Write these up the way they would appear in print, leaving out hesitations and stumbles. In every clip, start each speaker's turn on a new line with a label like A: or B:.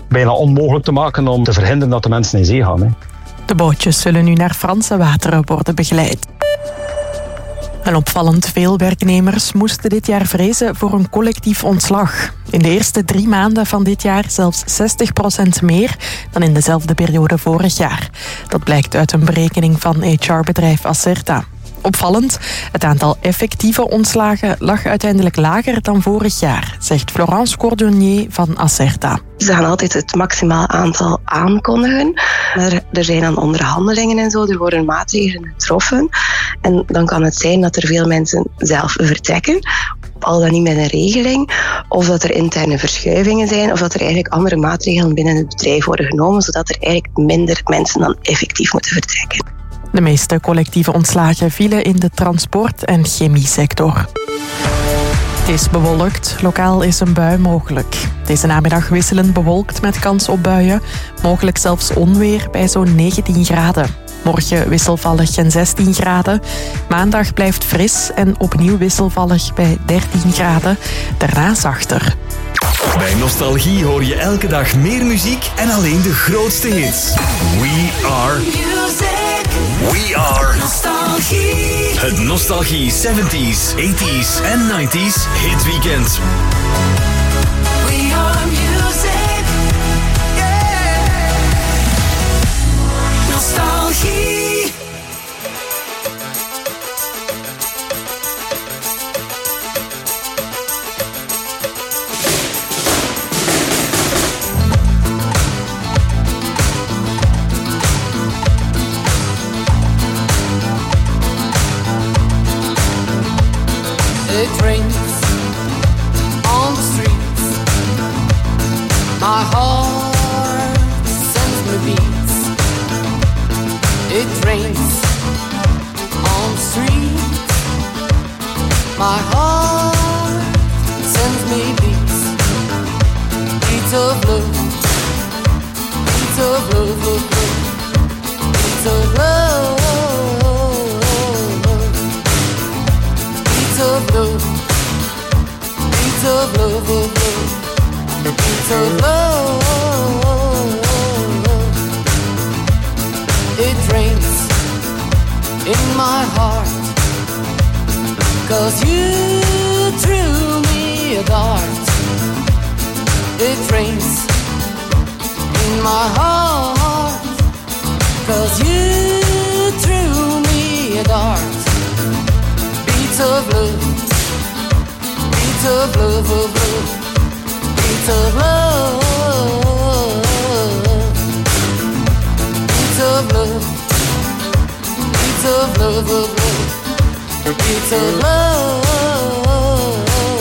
A: bijna onmogelijk te maken om te verhinderen dat de mensen in zee gaan. Hè.
B: De bootjes zullen nu naar Franse wateren worden begeleid. En opvallend veel werknemers moesten dit jaar vrezen voor een collectief ontslag. In de eerste 3 maanden van dit jaar zelfs 60% meer dan in dezelfde periode vorig jaar. Dat blijkt uit een berekening van HR-bedrijf Acerta. Opvallend, het aantal effectieve ontslagen lag uiteindelijk lager dan vorig jaar, zegt Florence Cordonnier van Acerta.
C: Ze gaan altijd het maximaal aantal aankondigen. Er zijn dan onderhandelingen en zo, er worden maatregelen getroffen. En dan kan het zijn dat er veel mensen zelf vertrekken, al dan niet met een regeling, of dat er interne verschuivingen zijn, of dat er eigenlijk andere maatregelen binnen het bedrijf worden genomen, zodat er eigenlijk minder mensen dan effectief moeten vertrekken.
B: De meeste collectieve ontslagen vielen in de transport- en chemiesector. Het is bewolkt, lokaal is een bui mogelijk. Deze namiddag wisselend bewolkt met kans op buien, mogelijk zelfs onweer bij zo'n 19 graden. Morgen wisselvallig en 16 graden. Maandag blijft fris en opnieuw wisselvallig bij 13 graden. Daarna zachter.
D: Bij Nostalgie hoor je elke dag meer muziek en alleen de grootste hits. We are Nostalgie. Het Nostalgie 70s, 80s en 90s hitweekend.
E: We are music. Yeah. Nostalgie.
F: It rains on the streets. My heart sends me beats. It rains on the streets. My heart sends me beats. Beats of love. Beats of love, love, love. Beats of love. Beats of love, beats of love, of love, beats of love. It rains in my heart, 'cause you threw me a dart. It rains in my heart, 'cause you threw me a dart. Beats of love, beats of love, of love, beats of love, beats of love, beats of love, of love, beats of love.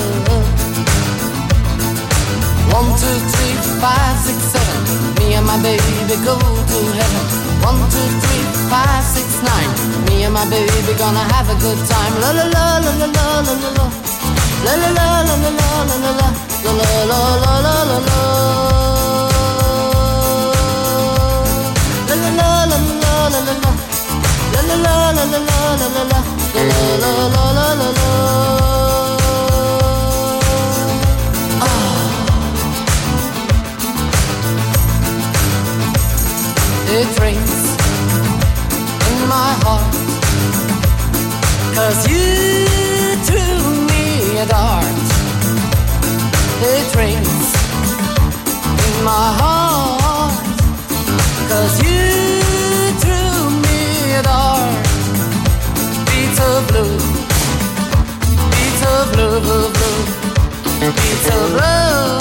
F: 1, 2, 3, 5, 6, 7. Me and my baby go to heaven. 1, 2, 3, 5, 6, 9. Me and my baby gonna have a good time. La la la la la la la la la. La la la la la la la la la. La la la la la la la. La la la la la la la la. La la la la la la la la la. La la la la la la. It rains in my heart, 'cause you threw me a dart. It rains in my heart, 'cause you threw me a dart. Beats of love, beats of love, of love, beats of love.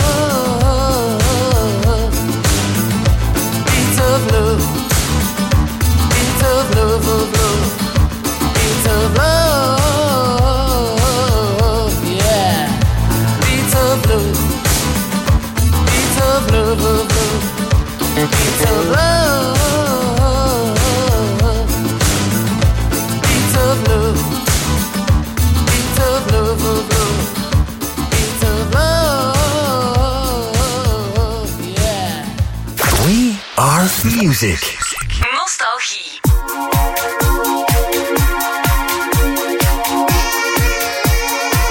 F: Beats of love, beats of love, of love, beats of love, yeah. Beats of love, beats of love, of love, beats of love, beats of love, beats of love, of love, beats of love, yeah.
D: We are music.
E: Nostalgie.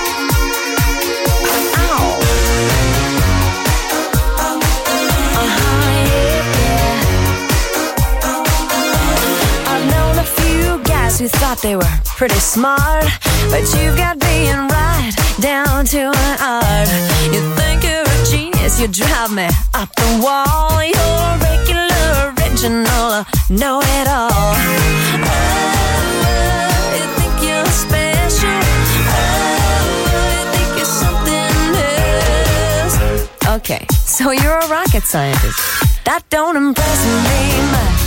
F: Uh-huh.
G: guys who thought they were pretty smart, but you've got being right down to an art. You think you're a genius, you drive me up the wall. You're regular, original, know-it-all. You think you're special. You think you're something else. Okay, so you're a rocket scientist. That don't impress me much.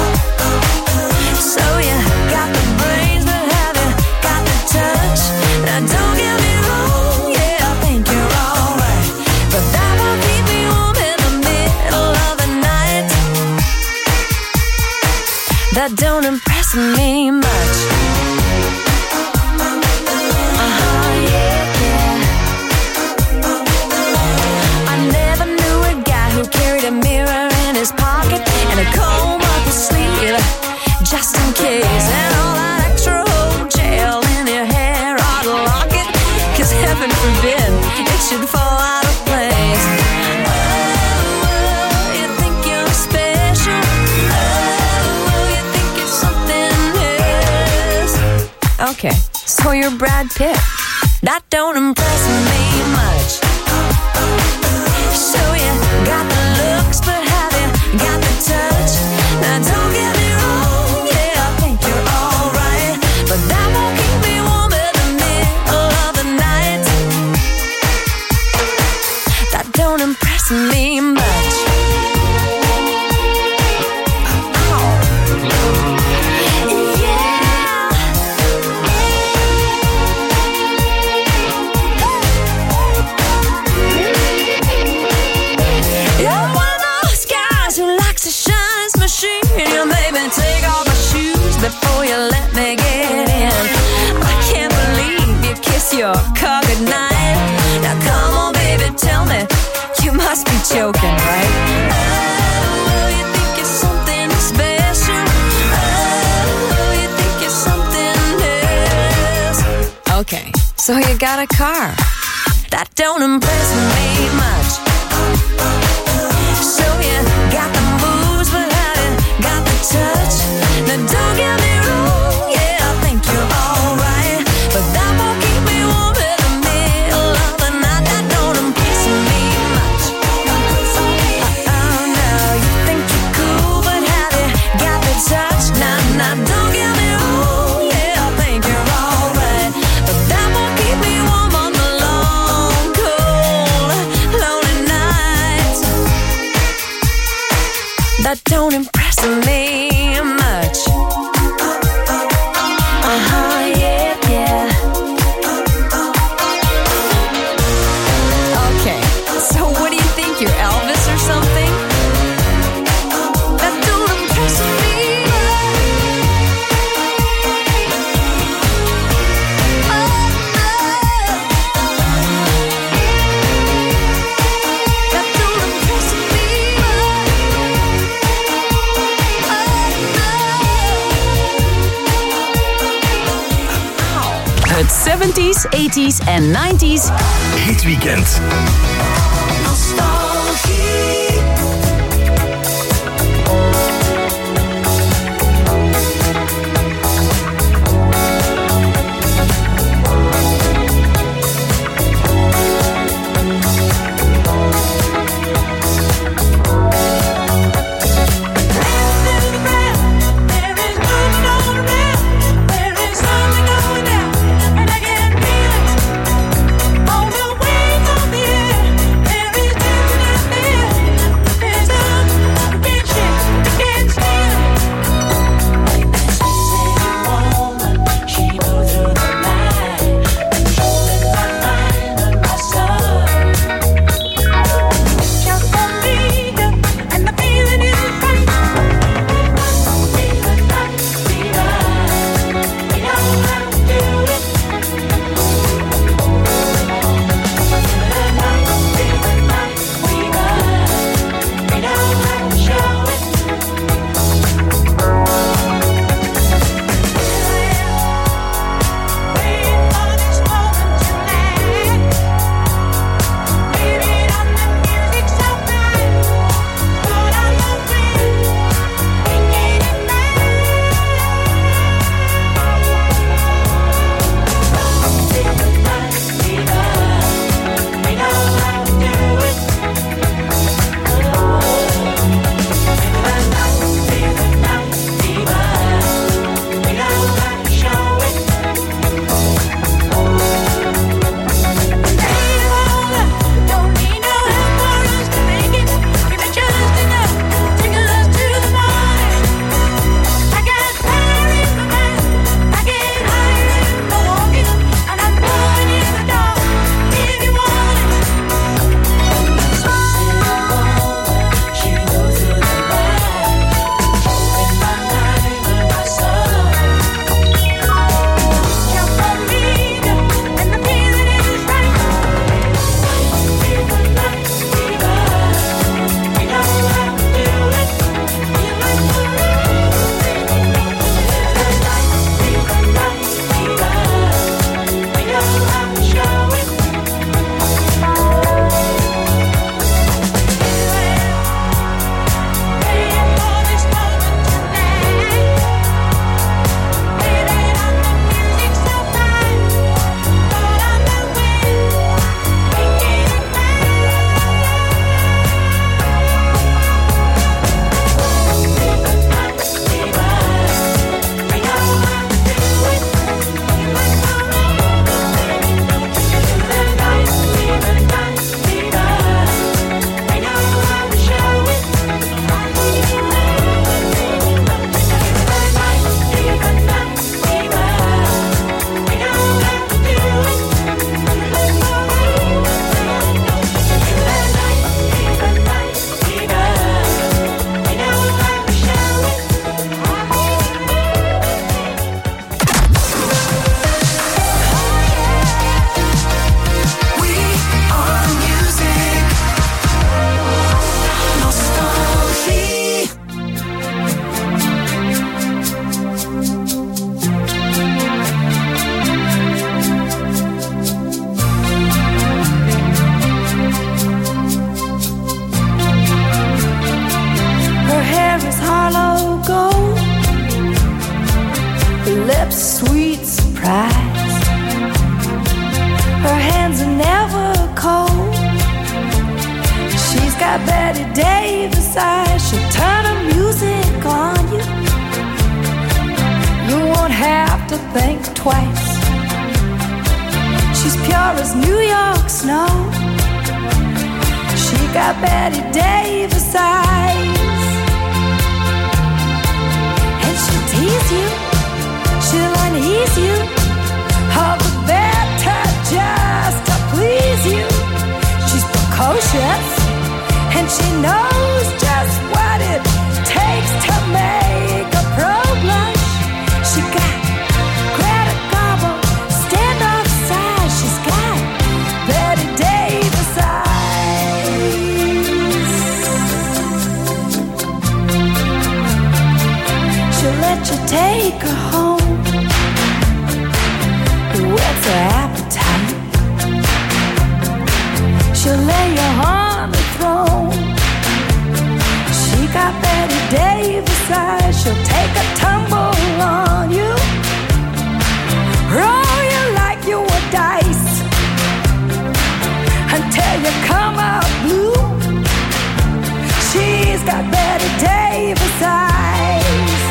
G: So you got the brains, but have you got the touch? Now don't get me wrong, yeah, I think you're alright, but that won't keep me warm in the middle of the night. That don't impress me much. I never knew a guy who carried a mirror in his pocket and a comb up his sleeve, just in case, and all that extra old gel in your hair ought to lock it, 'cause heaven forbid it should fall out of place. Oh, you think you're special. Oh, you think you're something else. Okay, so you're Brad Pitt. That don't impress me much. So you got the looks, but have you got the touch? Now don't get me wrong, yeah, I think you're alright, but that won't keep me warm in the middle of the night. That don't impress me much. You're one of those guys who likes to shine his machine. You made me take off my shoes before you let me get in. I can't believe you kiss your car goodnight. Now come on, baby, tell me, you must be joking, right? Oh, you think you're something special. Oh, you think you're something else. Okay, so you got a car. That don't impress me much. So you got the moves, but have you got the touch? Now don't get me wrong, yeah, I think you're alright, but that won't keep me warm in the middle of the night. That don't impress me much. Oh no, you think you're cool, but have you got the touch? Now don't get me wrong, yeah, I think you're alright, but that won't keep me warm on the long, cold, lonely nights. That don't impress me much. Yeah, yeah. Okay, so what do you think, you're Elvis or something? That don't impress me That don't impress me
H: Het 70s, 80s en 90s
D: Hitweekend.
E: And I can feel it on the wings of the air.
G: lips, sweet surprise. Her hands are never cold. She's got Betty Davis eyes. She'll turn her music on you. You won't have to think twice. She's pure as New York snow. She got Betty Davis eyes. And she'll tease you, she'll unease you, all the better just to please you. She's precocious, and she knows just what it takes to make a pro blush. She got Greta Garbo, stand off side. She's got Betty Davis eyes. She'll let you take her home. Whet's her appetite? She'll lay you on the throne. She got Betty Davis eyes. She'll take a tumble on you, roll you like you were dice, until you come out blue. She's got Betty Davis eyes.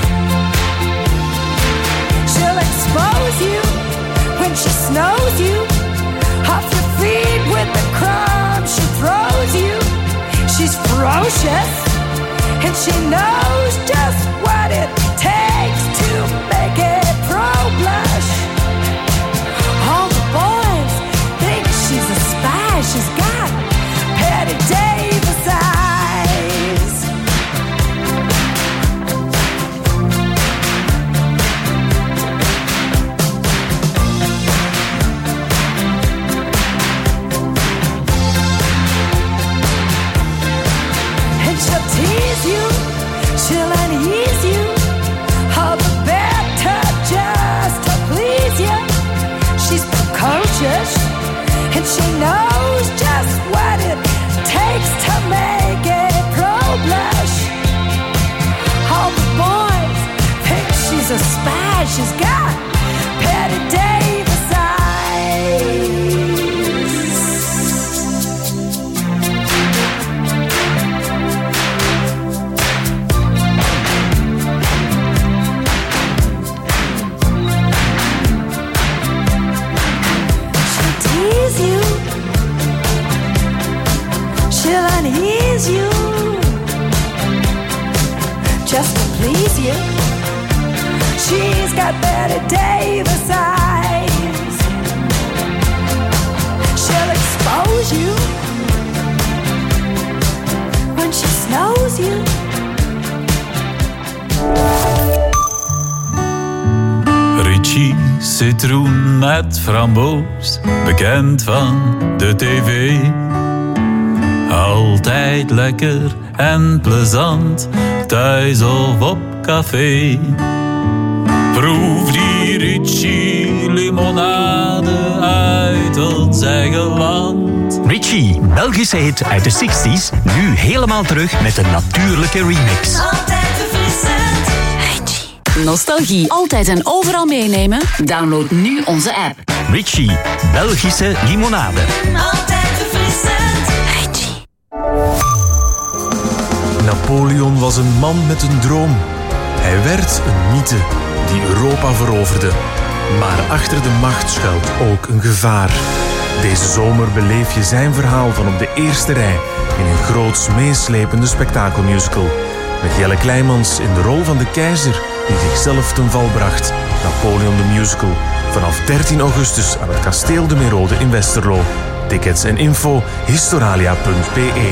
G: She'll expose you when she snows you, off your feet with the crumbs she throws you. She's ferocious, and she knows just what it takes to make it pro blush. All the boys think she's a spy. She's got Betty Davis eyes. And she'll tease you, she'll unease you, all the better just to please you. She's precocious, and she knows just what it takes to make it pro blush. All the boys think she's a spy. She's got Betty Davis eyes. You, she'll unease you, just to please you. She's got Betty Davis eyes. She'll expose you when she snows you.
I: Richie citroen met framboos, bekend van de tv. Altijd lekker en plezant, thuis of op café. Proef die Richie limonade uit ons eigen land.
J: Richie, Belgische hit uit de 60s, nu helemaal terug met een natuurlijke remix.
E: Altijd verfrissend.
H: Nostalgie altijd en overal meenemen? Download nu onze app.
J: Richie, Belgische limonade.
E: Altijd verfrissend.
H: Richie.
K: Napoleon was een man met een droom. Hij werd een mythe die Europa veroverde. Maar achter de macht schuilt ook een gevaar. Deze zomer beleef je zijn verhaal van op de eerste rij in een groots meeslepende spektakelmusical. Met Jelle Kleimans in de rol van de keizer die zichzelf ten val bracht. Napoleon the Musical. Vanaf 13 augustus aan het Kasteel de Merode in Westerlo. Tickets en info historalia.be.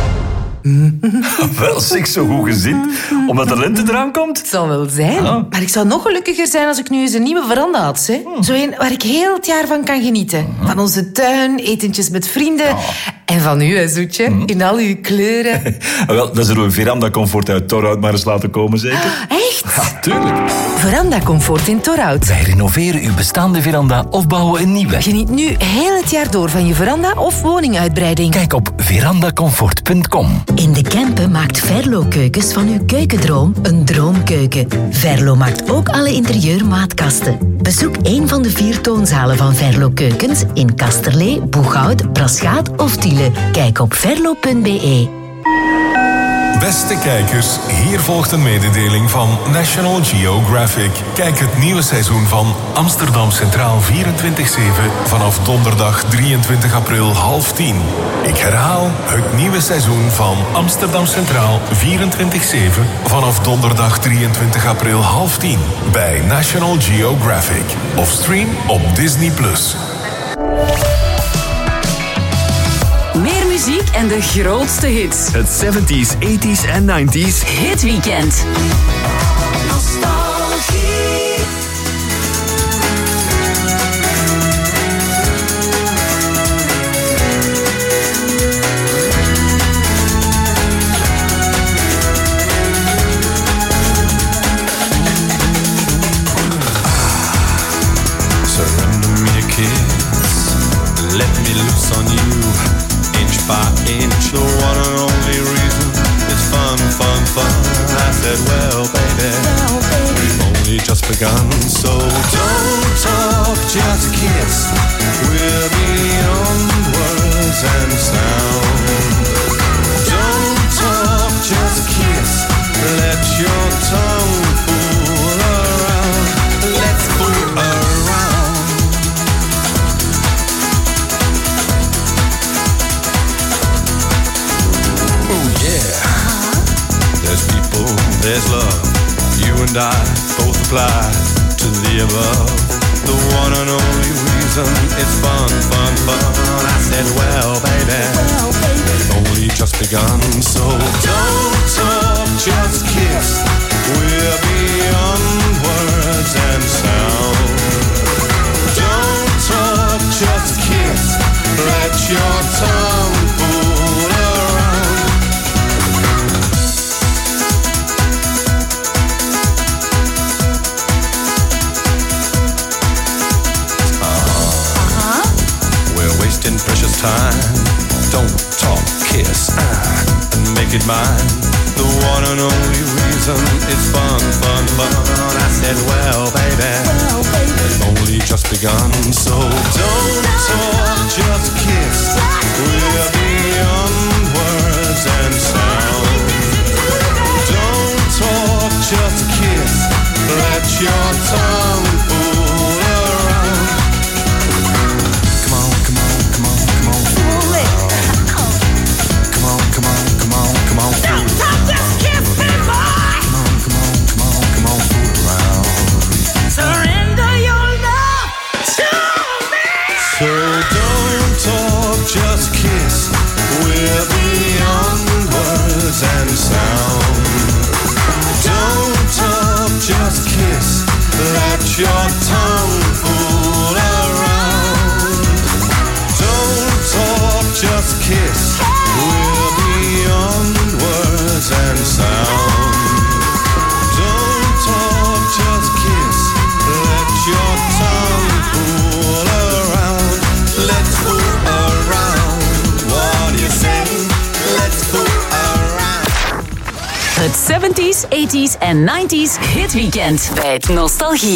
L: Wel, zeg, zo goed gezind. Omdat de lente eraan komt.
M: Het zal wel zijn.
L: Ja.
M: Maar ik zou nog gelukkiger zijn als ik nu eens een nieuwe veranda had. Hè? Zo een waar ik heel het jaar van kan genieten. Van onze tuin, etentjes met vrienden En van u, hè, Zoetje, in al uw kleuren.
L: Wel, dan zullen we Veranda Comfort uit Torhout maar eens laten komen, zeker?
M: Echt?
L: Ja, tuurlijk.
M: Veranda Comfort in Torhout.
D: Wij renoveren uw bestaande veranda of bouwen een nieuwe.
M: Geniet nu heel het jaar door van je veranda of woninguitbreiding.
D: Kijk op verandacomfort.com.
N: In de Kempen maakt Verlo Keukens van uw keukendroom een droomkeuken. Verlo maakt ook alle interieurmaatkasten. Bezoek een van de 4 toonzalen van Verlo Keukens in Kasterlee, Boeghout, Braschaat of Tiele. Kijk op verlo.be.
O: Beste kijkers, hier volgt een mededeling van National Geographic. Kijk het nieuwe seizoen van Amsterdam Centraal 24/7 vanaf donderdag 23 april 9:30. Ik herhaal, het nieuwe seizoen van Amsterdam Centraal 24/7 vanaf donderdag 23 april 9:30 bij National Geographic. Of stream op Disney+.
H: Meer muziek en de grootste hits.
D: Het 70s, 80s en 90s
H: Hitweekend.
P: Surrender me a kiss, let me loose on you. Inch by inch, the one and only reason is fun, fun, fun. I said, well, baby, we've only just begun. So don't talk, just kiss. We're beyond words and sound. Don't talk, just kiss. Let your tongue fool around. Let's fool around. There's people, there's love. You and I both apply to the above. The one and only reason it's fun, fun, fun. I said, well, baby, we've only just begun. So don't talk, just kiss. We're beyond words and sound. Don't talk, just kiss. Let your tongue fool around. Wasting precious time. Don't talk, kiss, and make it mine. The one and only reason it's fun, fun, fun. I said, well, baby, we've only just begun. So don't talk, just kiss. We're beyond words and sound. Don't talk, just kiss. Let your tongue fool around. Come on, come on, come on, come on, fool around. Come on, come on, come on, come on, fool around. Don't just kiss me, boy. Come on, come on, come on, come on, fool around. Surrender your love to me. So don't talk, just kiss. We're beyond words and sound. Don't talk, just kiss. Let your tongue fool around. Don't talk, just kiss. We're beyond words and sound. Don't talk, just kiss. Let your tongue fool around. Let's fool around. What do you say? Let's fool around.
H: Het 70s, 80s en 90s Hitweekend bij het Nostalgie.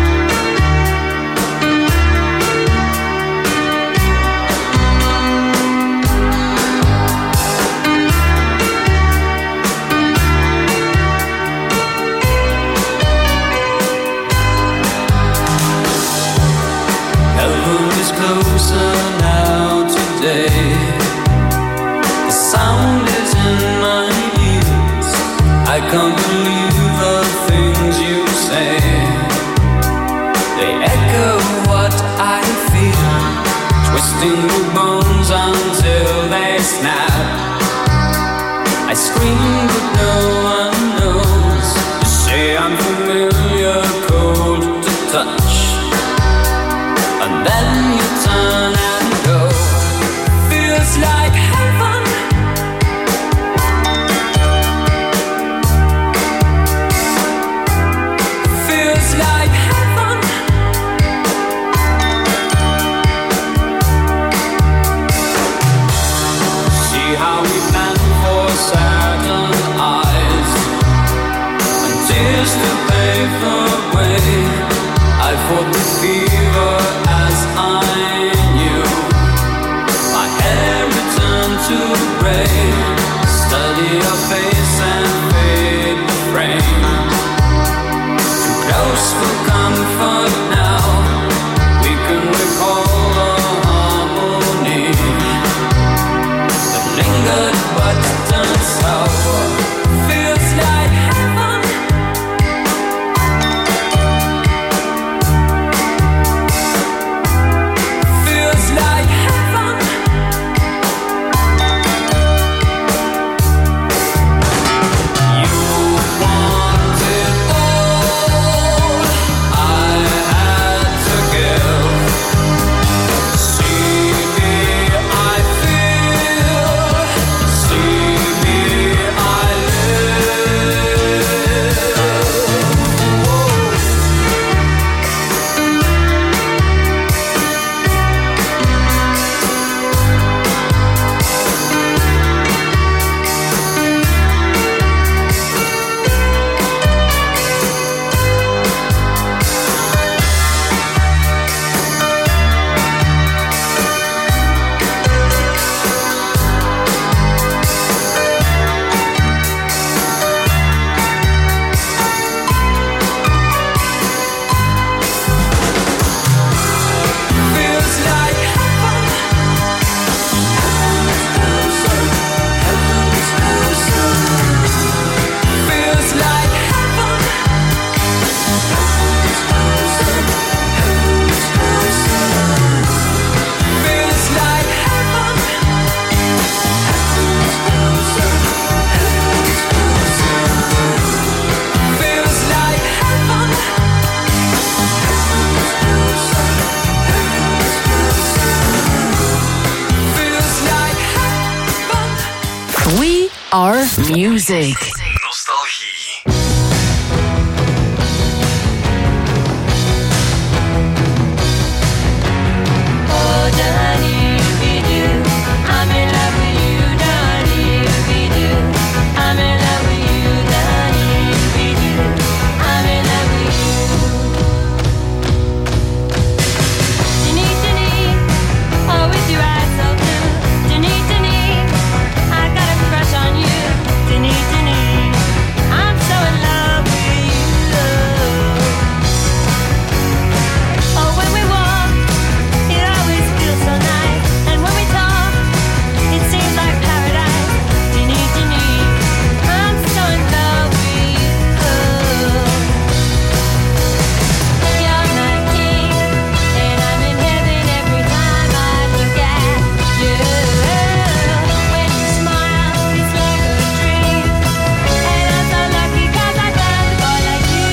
Q: Heaven is closer now today. The sound is in my ears. I can't believe the things you say. They echo what I feel, twisting the bones until they snap. I scream but no one knows. You say I'm familiar, cold to touch, and then you turn and go. Feels like tears to pave the way. I fought the fever as I knew. My hair returned to gray. Study your face and fade the frame. Too close for comfort now. We can recall the harmony that lingered but turned sour. Feels like heaven. Feels like heaven. You want it all. I had to give. See me, I feel. See me, I live. Feels like heaven. Feels like heaven. Feels like heaven. Feels like heaven. Feels like heaven.
H: We are music.
G: Oh, da-dee-doo-doo, I'm in love with you, da-dee-doo-doo. I'm in love with you, da-dee-doo-doo. I'm in love with you. Denise, oh, with your eyes so blue. Denise, I got a crush on you. Denise, I'm so in love with you. Oh, when we walk, it always feels so nice. And when we talk, it seems like paradise. Denise, I'm so in love with you. You're my king, and I'm in heaven every time I look at you. When you smile, it's like a dream. And I'm so lucky 'cause I found a boy like you.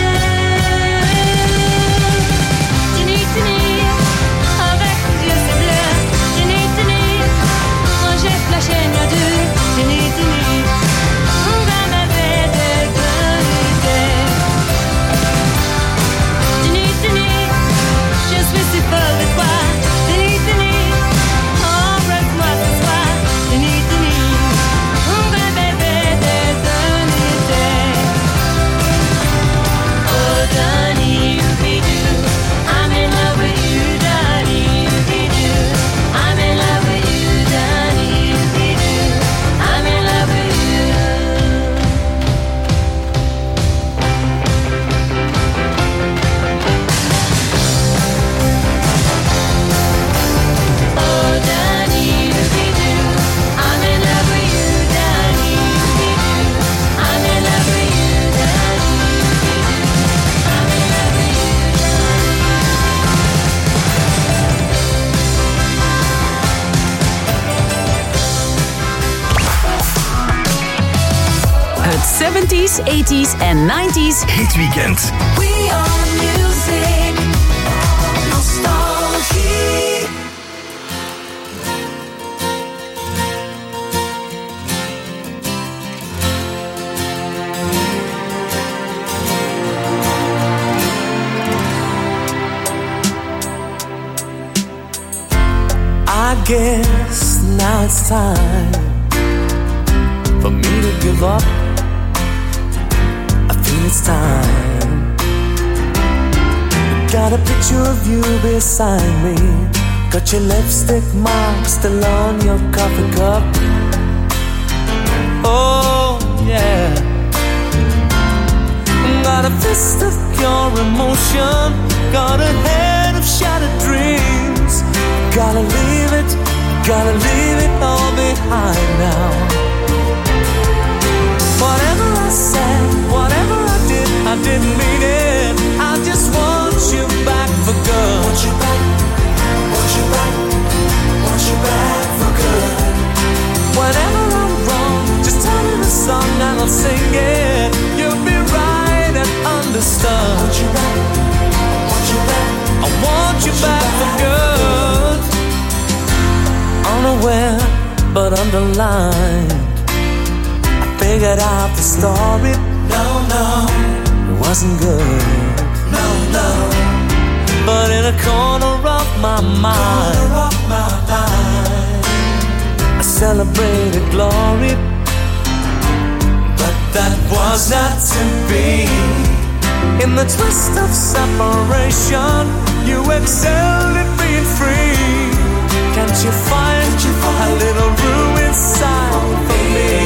G: Denise, avec tes yeux c'est bleu. Denise, moi j'ai flashé nos deux. Denise, on va m'appeler de vérité. Denise, je suis si folle de toi. Denise, embrasse-moi ce soir. Denise, on va m'appeler de vérité. Oh, da-dee-doo-doo, I'm in love with you, da-dee-doo-doo. I'm in love with you, da-dee-doo-doo. I'm in love with you. Oh, da-dee-doo-doo, I'm in love with you, da-dee-doo-doo. I'm in love with you, da-dee-doo-doo. I'm in love with you.
H: Het 70s, 80s en 90s
D: Hitweekend.
E: We are music. Nostalgie.
R: I guess now it's time for me to give up. I feel it's time. Got a picture of you beside me. Got your lipstick mark still on your coffee cup. Oh yeah. Got a fist of pure emotion. Got a head of shattered dreams. Gotta leave it all behind now. Whatever I said, whatever I didn't mean it. I just want you back for good. Want you back, want you back, want you back for good. Whenever I'm wrong, just tell me the song and I'll sing it. You'll be right and understood. Want you back, want you back, I want you back for good. Unaware but underlined, I figured out the story. No, it wasn't good. No, but in a corner of my mind, I celebrated glory. But that was not to be. In the twist of separation, you excelled at being free. Can't you find a little room inside for me?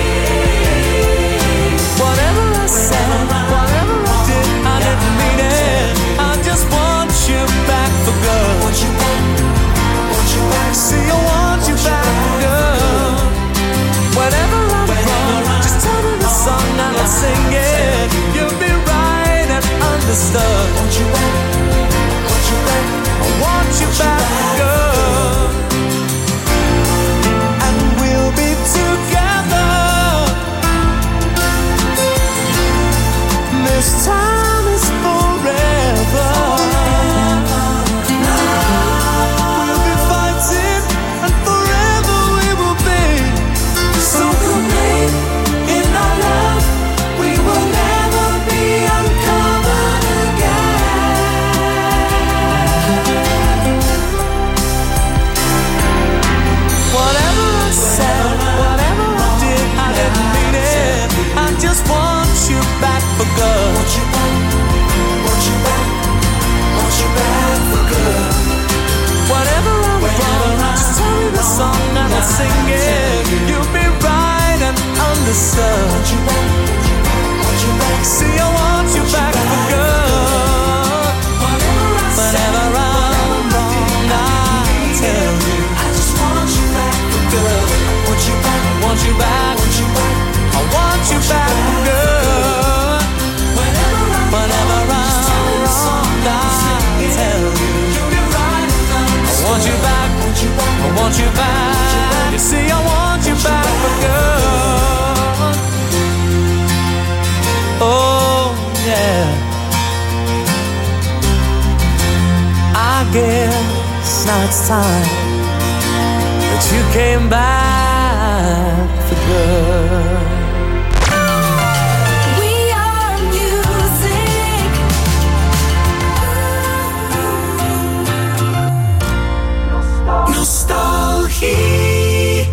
R: Whatever I said, whatever I didn't mean it. I just want you back for good. Want you back, want you back. See, I want you back for good. Whenever I'm wrong, just tell me the song and I'll sing it. You'll be right and understood. Want you back, want you back. I want you back for good. And we'll be together. This time is forever. We'll be fighting and forever we will be. So complete in our love, we will never be uncovered again. Whatever I said, whatever I didn't mean it. I just want you back for good. Want you back, want you back, want you back for good. Whatever I'm wrong, just tell me the song and I'll sing it. You'll be right and understood. Want you back, want you back. See, I want you back for good. Whenever I'm wrong, I tell you. I just want you back for good. Want you back, want you back, want you back. I want you back for good. Whenever I'm wrong, I tell you. I want you back, I want you back. You see, I want you back for good. Oh, yeah. I guess now it's time that you came back for good.
E: Nostalgie.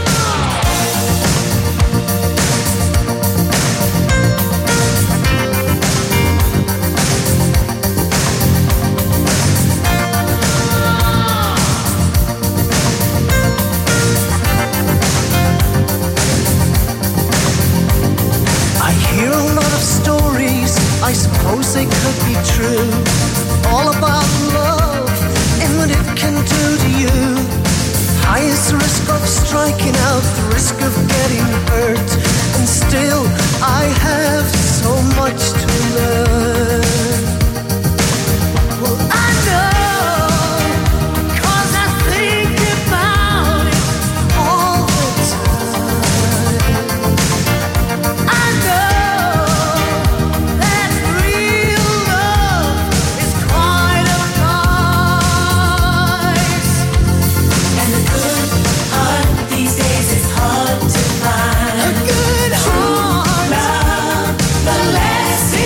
R: I hear a lot of stories, I suppose they could be true, all about love and what it can do to you. Highest risk of striking out, the risk of getting hurt, and still I have so much to learn. Well, I know, 'cause I think about it all the time. I know that real love is quite a price. And a good heart these days is hard to find. A good heart, love, the less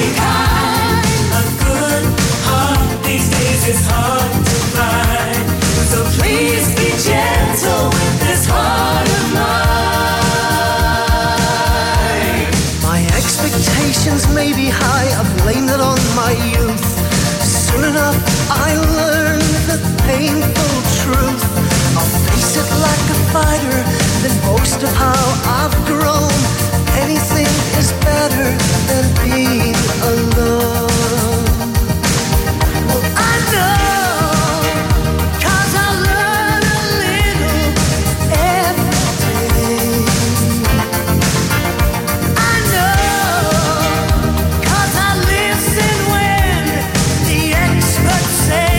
R: high, I blamed it on my youth. Soon enough I learned the painful truth. I'll face it like a fighter, then boast of how I've grown. Anything is better than being alone. Well, I know, 'cause I learn a little every day. I know, 'cause I listen when the experts say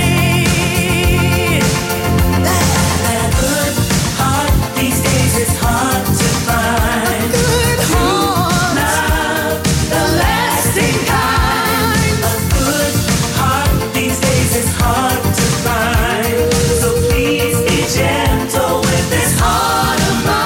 R: that a good heart these days is hard to find. A good heart, love, the lasting kind. A good heart these days is hard to find. So please be gentle with this heart of mine.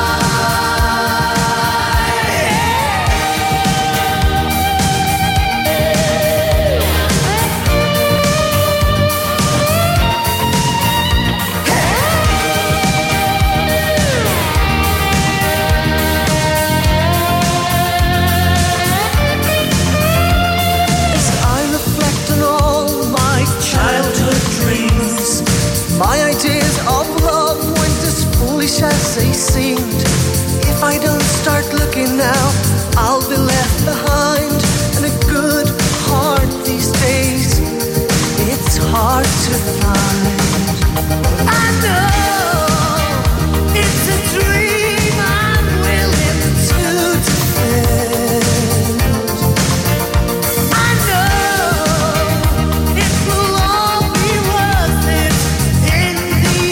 R: As I reflect on all my childhood dreams, my ideas of love went as foolish as they seemed. If I don't start looking now, I'll be left behind. And a good heart these days, it's hard to find. I know it's a dream I'm willing to defend. I know it will all be worth it in the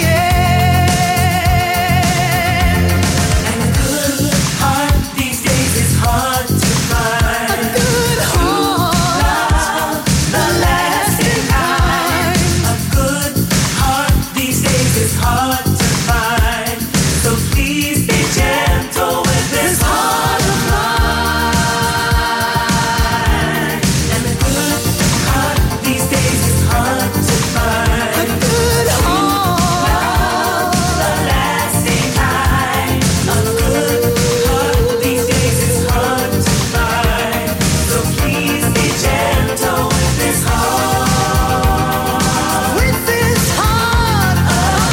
R: end. And a good heart these days is hard to find. A good heart, love, the lasting kind. A good heart these days is hard to find. So please be gentle with this heart of mine. And a good heart these days is hard to find. A good heart, the lasting kind. A good heart these days is hard to find. So please be gentle with this heart. With this heart of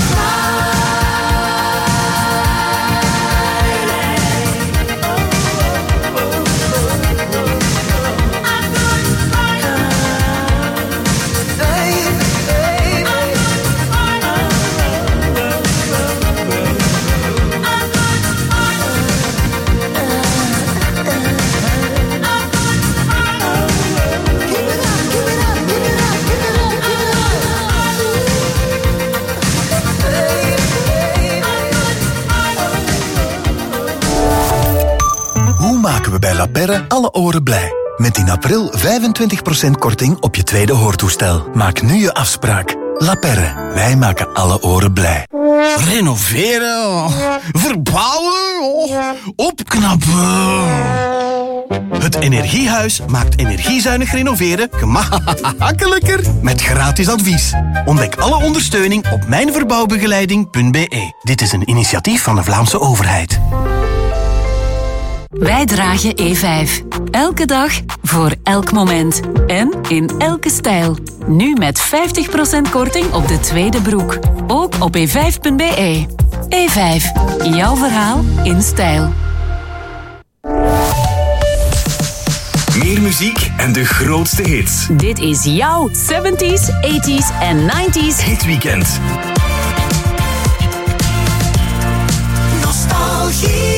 S: Hoe maken we bij La Perre alle oren blij? Met in april 25% korting op je tweede hoortoestel. Maak nu je afspraak. La Perre, wij maken alle oren blij.
T: Renoveren, verbouwen, opknappen.
U: Het Energiehuis maakt energiezuinig renoveren gemakkelijker met gratis advies. Ontdek alle ondersteuning op mijnverbouwbegeleiding.be. Dit is een initiatief van de Vlaamse overheid.
H: Wij dragen E5. Elke dag, voor elk moment. En in elke stijl. Nu met 50% korting op de tweede broek. Ook op e5.be. E5. Jouw verhaal in stijl.
D: Meer muziek en de grootste hits.
H: Dit is jouw 70s, 80s en 90s
D: Hitweekend.
R: Nostalgie.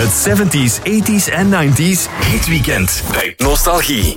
D: Het 70s, 80s en 90s hitweekend bij Nostalgie.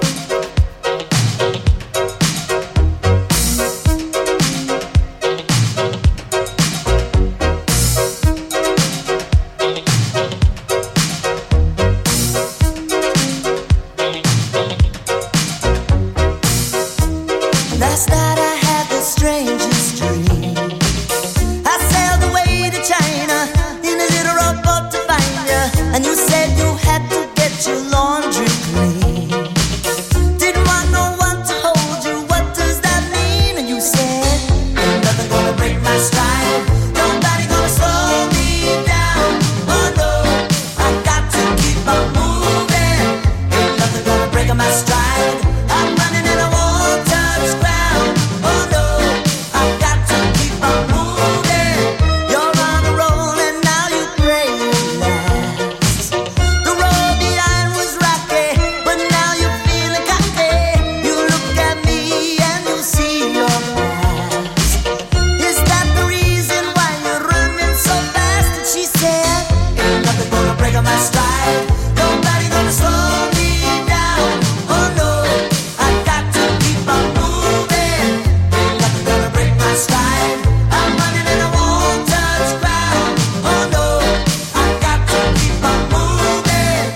E: Last night I had the strangest dream. I sailed away to China in a little rowboat to find you, and you said you had to get your laundry clean. Didn't want no one to hold you. What does that mean? And you said, ain't nothing gonna break my stride. Nobody gonna slow me down. Oh no, I got to keep on moving. Ain't nothing gonna break my stride. I'm running and I won't touch ground. Oh no, I got to keep on moving. You're on a roll and now you pray it lasts. The road behind was rocky, but now you're feeling cocky. You look at me and you see your past. Is that the reason why you're running so fast? And she said, ain't nothing gonna break my stride. Nobody gonna slow me down. Oh no, I got to keep on moving. Ain't nothing gonna break my stride. I'm running and I won't touch ground. Oh no, I got to keep on moving.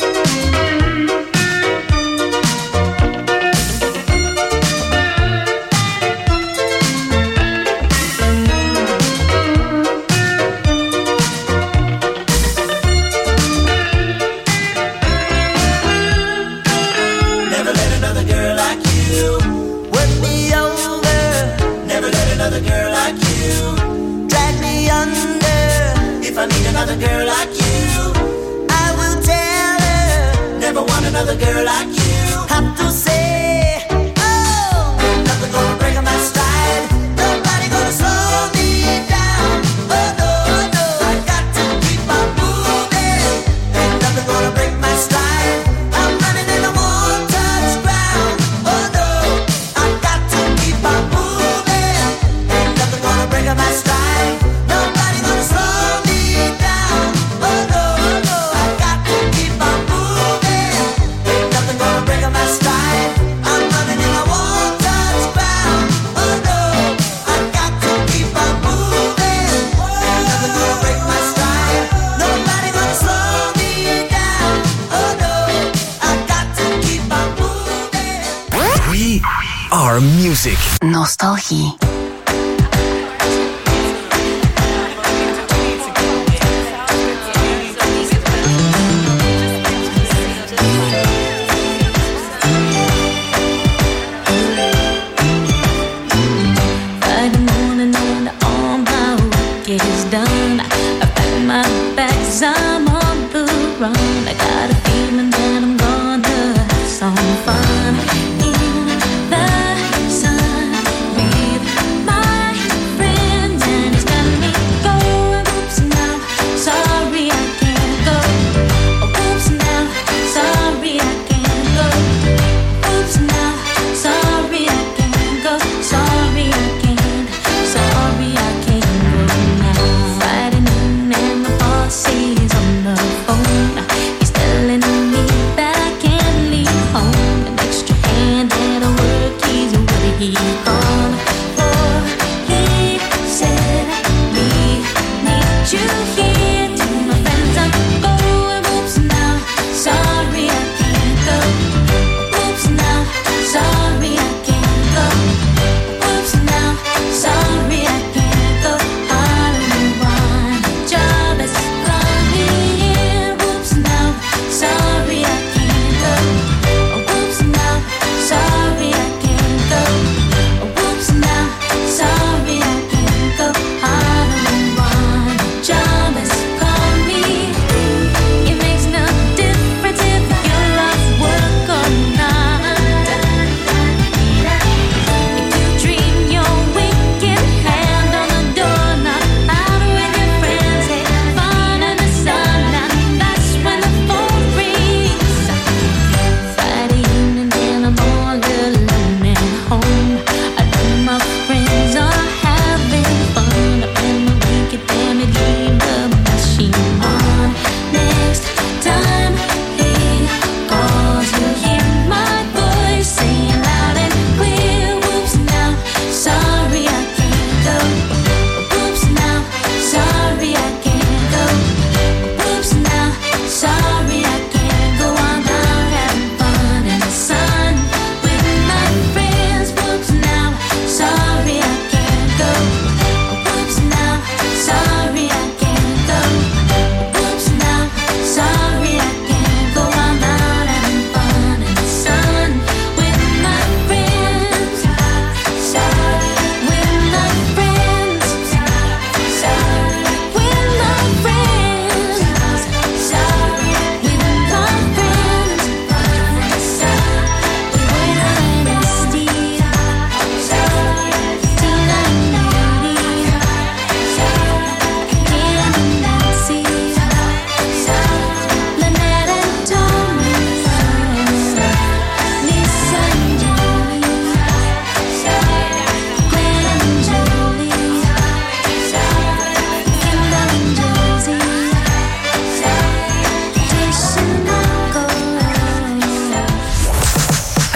E: Never let another girl like you work me over. Never let another girl like you drag me under. If I meet another girl like you, I will tell her. Never want another girl like you. Have to say, oh, ain't nothing gonna break my stride. Nobody gonna slow me down. Oh no, no, I got to keep on moving. Ain't nothing gonna break my stride. I'm running and I won't touch ground. Oh no, I got to keep on moving. Ain't nothing gonna break my stride. Nobody gonna slow me down. Oh no, no, I got to keep on moving. Ain't nothing gonna break my stride. I'm running and I won't touch ground. Oh no, I got to keep on moving. Ain't nothing gonna break my stride. Nobody gonna slow me down. Oh no, I got to keep on moving.
D: We are music.
H: Nostalgie.
G: Friday morning and all my work is done. I pack my bags, I'm on the run. I got a feeling that I'm gonna have some fun in the sun with my friends, and it's got me going. Oops, now sorry I can't go. Oops, now sorry I can't go. Oops, now sorry I can't go. Sorry I can't. Sorry I can't go now. Friday noon and my boss is on the phone. He's telling me that I can't leave home. An extra hand at work is what he called for. He said, we need you here. To my friends I'm going. Oops, now sorry I can't go. Oops, now sorry I can't go. Oops, now sorry I can't go. I don't want a job as coming in. Oops, now sorry I can't go. Oops, now sorry I can't go.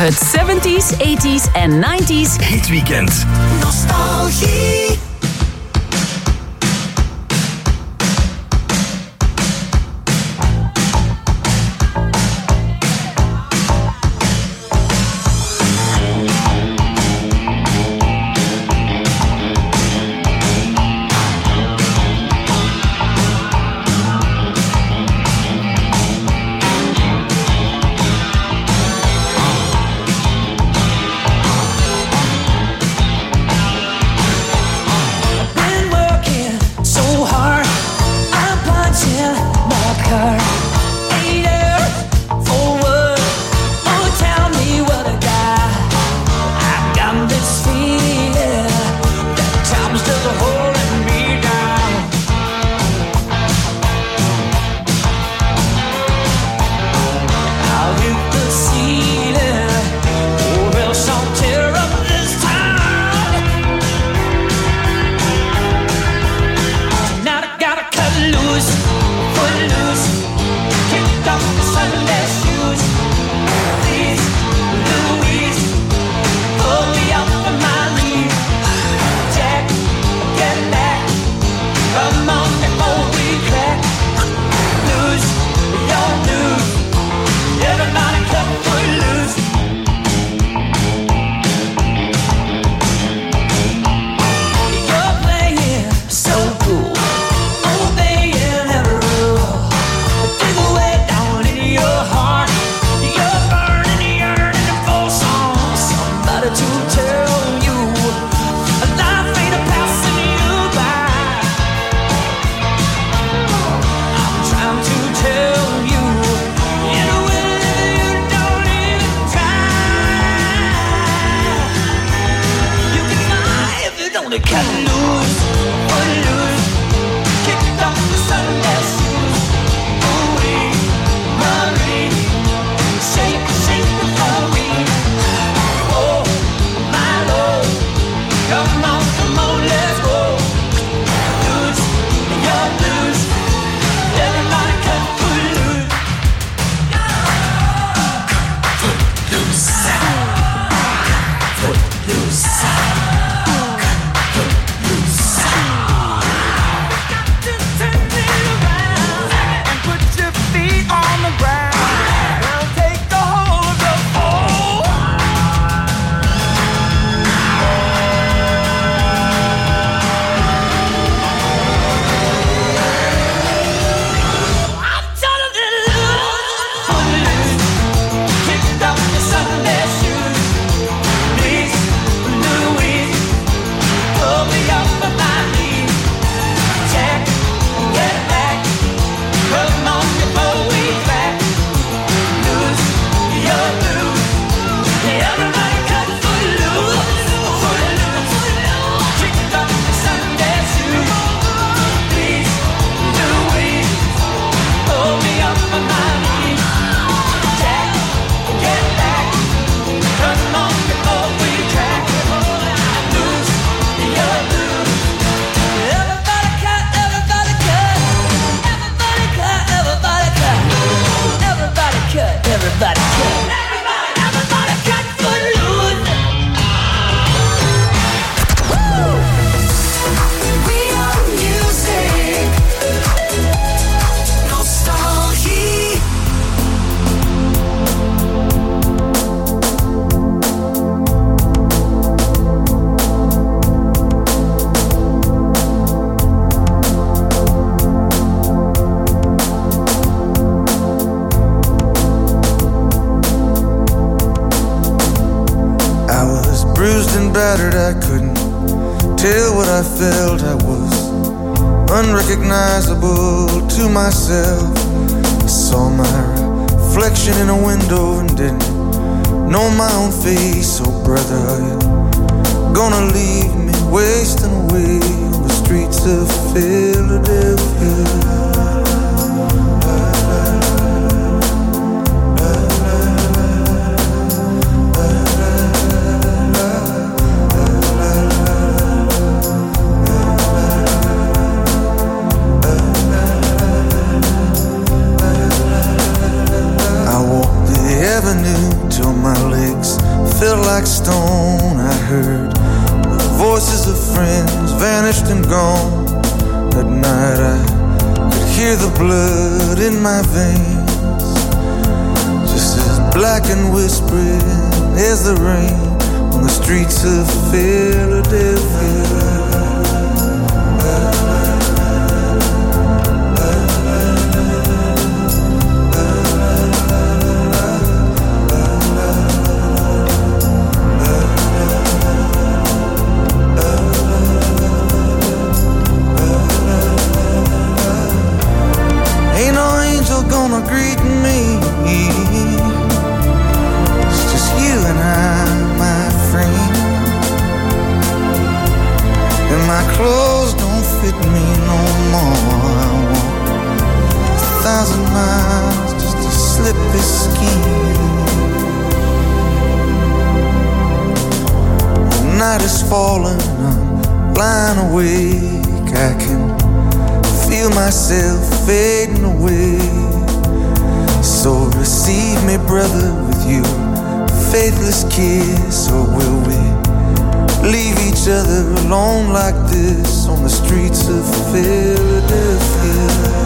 H: Het 70s, 80s en 90s
D: Hitweekend.
E: Nostalgie.
A: battered, I couldn't tell what I felt. I was unrecognizable to myself. I saw my reflection in a window and didn't know my own face. Oh brother, are you gonna leave me wasting away on the streets of Philadelphia? Till my legs voices of friends vanished and gone. At night I could hear the blood in my veins, just as black and whispering as the rain on the streets of Philadelphia. Gonna greet me. It's just you and I, my friend. And my clothes don't fit me no more. I walk 1,000 miles just to slip this skin. The night is falling, I'm lying awake. I can feel myself fading away. So receive me, brother, with your faithless kiss. Or will we leave each other alone like this on the streets of Philadelphia?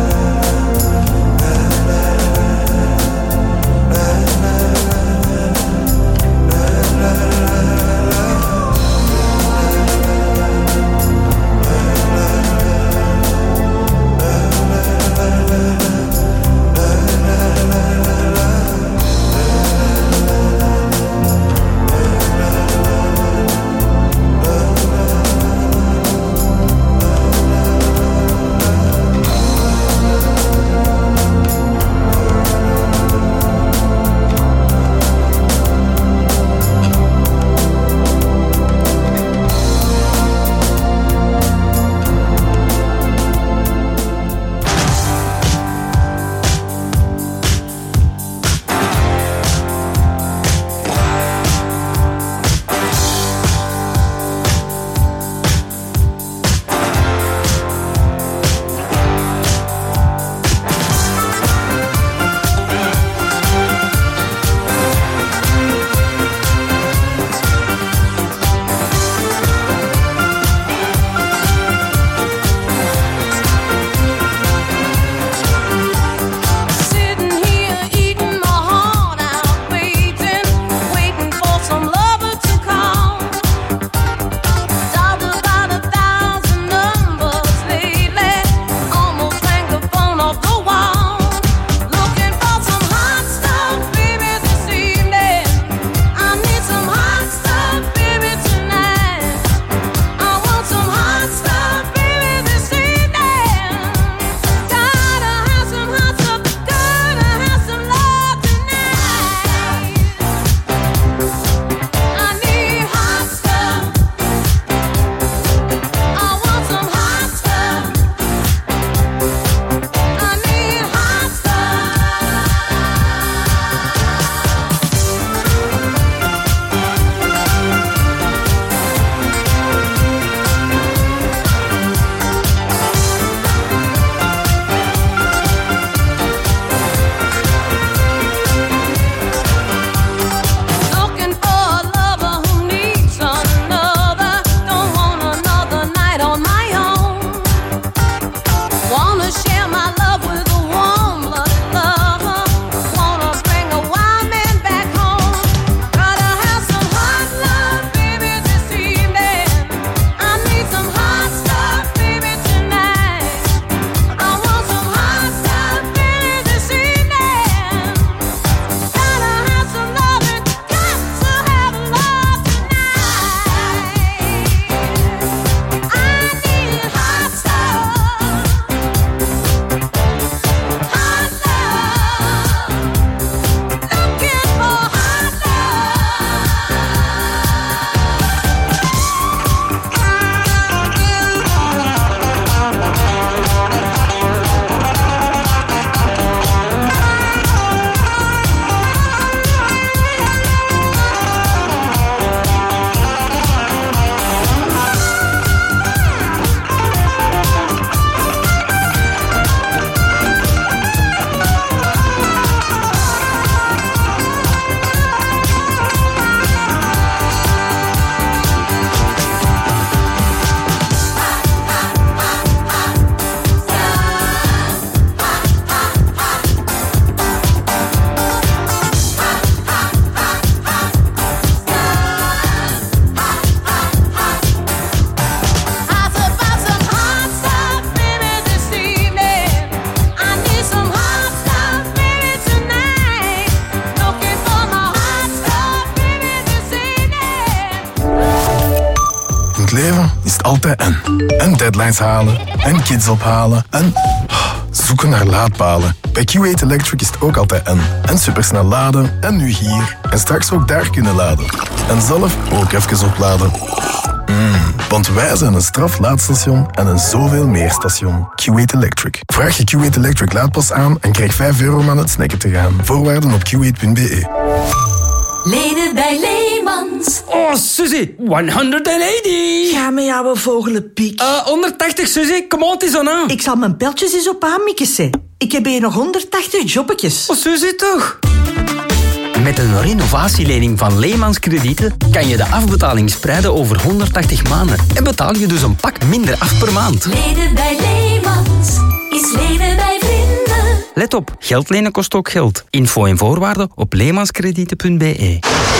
K: het leven is het altijd en deadlines halen, en kids ophalen, en zoeken naar laadpalen. Bij Q8 Electric is het ook altijd en supersnel laden, en nu hier. En straks ook daar kunnen laden. En zelf ook even opladen. Want wij zijn een straflaadstation en een zoveel meer station. Q8 Electric. Vraag je Q8 Electric laadpas aan en krijg €5 om aan het snacken te gaan. Voorwaarden op q8.be.
G: Lenen bij Leemans.
C: Oh, Suzy, 180.
V: Ga met jouw vogelenpiek.
C: 180, Suzy, kom on, het is aan.
V: Ik zal mijn pijltjes eens op aanmikken. Ik heb hier nog 180 jobbetjes.
C: Oh, Suzy, toch?
W: Met een renovatielening van Leemans Kredieten kan je de afbetaling spreiden over 180 maanden en betaal je dus een pak minder af per maand.
G: Lenen bij Leemans is lenen bij vrienden.
W: Let op, geld lenen kost ook geld. Info en voorwaarden op leemanskredieten.be.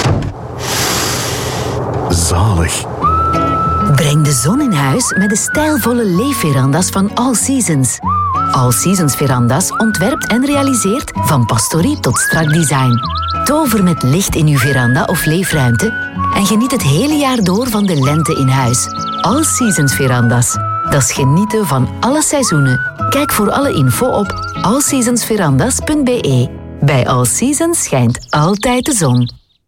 K: Zalig.
N: Breng de zon in huis met de stijlvolle leefveranda's van All Seasons. All Seasons veranda's ontwerpt en realiseert van pastorie tot strak design. Tover met licht in uw veranda of leefruimte en geniet het hele jaar door van de lente in huis. All Seasons veranda's. Dat is genieten van alle seizoenen. Kijk voor alle info op allseasonsverandas.be. Bij All Seasons schijnt altijd de zon.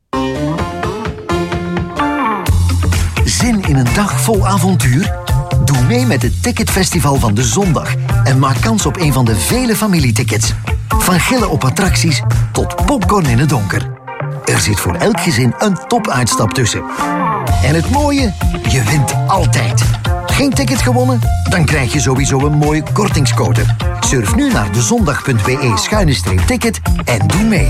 X: Zin in een dag vol avontuur? Doe mee met het Ticketfestival van de zondag en maak kans op een van de vele familietickets. Van gillen op attracties tot popcorn in het donker. Er zit voor elk gezin een topuitstap tussen. En het mooie? Je wint altijd. Geen ticket gewonnen? Dan krijg je sowieso een mooie kortingscode. Surf nu naar dezondag.be/ticket en doe mee.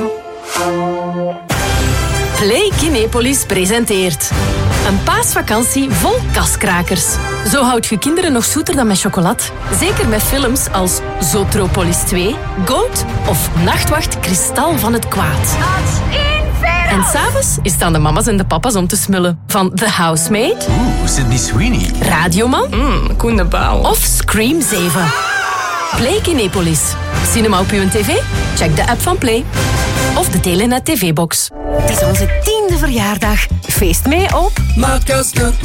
Y: Play Kinepolis presenteert een paasvakantie vol kaskrakers. Zo houdt je kinderen nog zoeter dan met chocolade. Zeker met films als Zotropolis 2, Goat of Nachtwacht Kristal van het Kwaad. En s'avonds is het aan de mama's en de papa's om te smullen. Van The Housemaid,
Z: Sydney Sweeney,
Y: Radioman,
C: Koen de Baal
Y: of Scream 7. Play Kinepolis. Cinema op uw tv? Check de app van Play. Of de Telenet TV-box. Het is onze 10e verjaardag. Feest mee op
R: Maatkasten